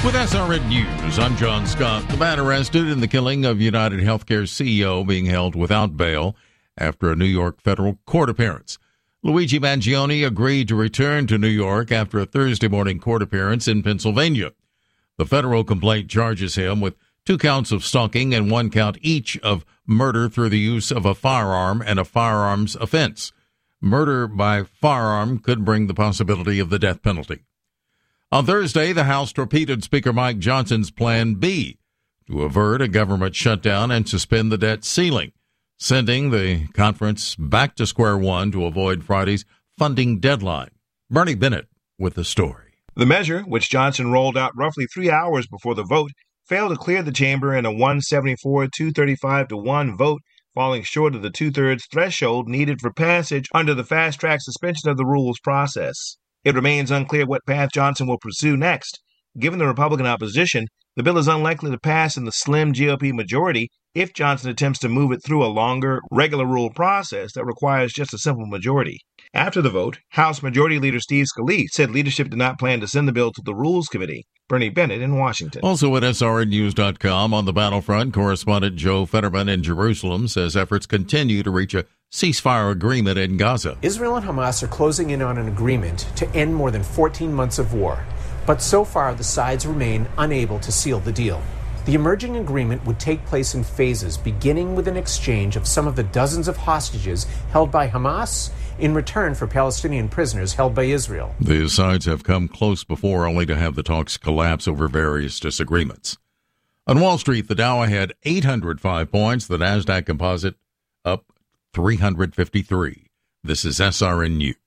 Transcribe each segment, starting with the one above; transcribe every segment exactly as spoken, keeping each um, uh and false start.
With S R N News, I'm John Scott. The man arrested in the killing of United Healthcare C E O being held without bail after a New York federal court appearance. Luigi Mangione agreed to return to New York after a Thursday morning court appearance in Pennsylvania. The federal complaint charges him with two counts of stalking and one count each of murder through the use of a firearm and a firearms offense. Murder by firearm could bring the possibility of the death penalty. On Thursday, the House torpedoed Speaker Mike Johnson's Plan B to avert a government shutdown and suspend the debt ceiling, sending the conference back to square one to avoid Friday's funding deadline. Bernie Bennett with the story. The measure, which Johnson rolled out roughly three hours before the vote, failed to clear the chamber in a one seventy-four to two thirty-five to one vote, falling short of the two-thirds threshold needed for passage under the fast-track suspension of the rules process. It remains unclear what path Johnson will pursue next. Given the Republican opposition, the bill is unlikely to pass in the slim G O P majority if Johnson attempts to move it through a longer, regular rule process that requires just a simple majority. After the vote, House Majority Leader Steve Scalise said leadership did not plan to send the bill to the Rules Committee. Bernie Bennett in Washington. Also at S R N news dot com, on the battlefront, correspondent Joe Fetterman in Jerusalem says efforts continue to reach a ceasefire agreement in Gaza. Israel and Hamas are closing in on an agreement to end more than fourteen months of war. But so far, the sides remain unable to seal the deal. The emerging agreement would take place in phases, beginning with an exchange of some of the dozens of hostages held by Hamas in return for Palestinian prisoners held by Israel. The sides have come close before, only to have the talks collapse over various disagreements. On Wall Street, the Dow had eight hundred five points, the NASDAQ Composite up three hundred fifty-three. This is S R N News.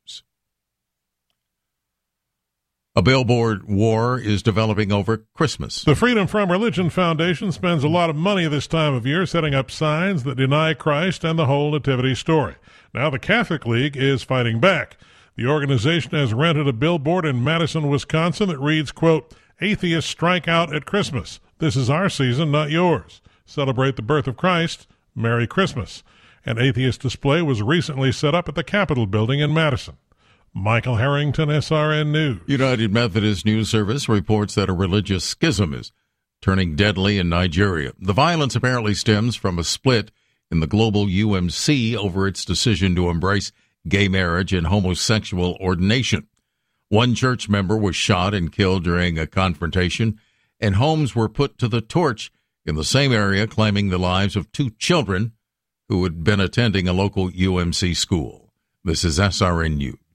A billboard war is developing over Christmas. The Freedom From Religion Foundation spends a lot of money this time of year setting up signs that deny Christ and the whole nativity story. Now the Catholic League is fighting back. The organization has rented a billboard in Madison, Wisconsin that reads, quote, "Atheists strike out at Christmas. This is our season, not yours. Celebrate the birth of Christ. Merry Christmas." An atheist display was recently set up at the Capitol building in Madison. Michael Harrington, S R N News. United Methodist News Service reports that a religious schism is turning deadly in Nigeria. The violence apparently stems from a split in the global U M C over its decision to embrace gay marriage and homosexual ordination. One church member was shot and killed during a confrontation, and homes were put to the torch in the same area, claiming the lives of two children who had been attending a local U M C school. This is S R N News.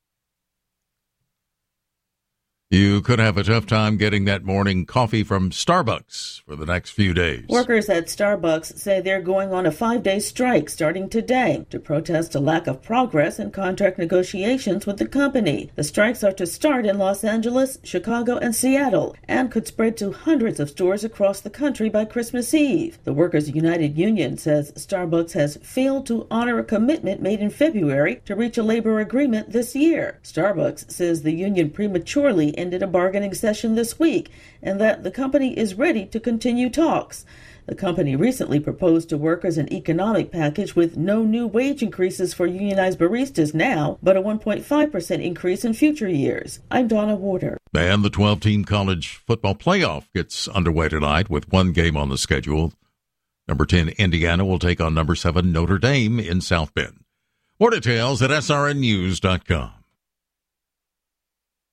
You could have a tough time getting that morning coffee from Starbucks for the next few days. Workers at Starbucks say they're going on a five-day strike starting today to protest a lack of progress in contract negotiations with the company. The strikes are to start in Los Angeles, Chicago, and Seattle, and could spread to hundreds of stores across the country by Christmas Eve. The Workers United Union says Starbucks has failed to honor a commitment made in February to reach a labor agreement this year. Starbucks says the union prematurely ended a bargaining session this week and that the company is ready to continue talks. The company recently proposed to workers an economic package with no new wage increases for unionized baristas now, but a one point five percent increase in future years. I'm Donna Warder. And the twelve-team college football playoff gets underway tonight with one game on the schedule. Number ten, Indiana, will take on number seven, Notre Dame in South Bend. More details at S R N news dot com.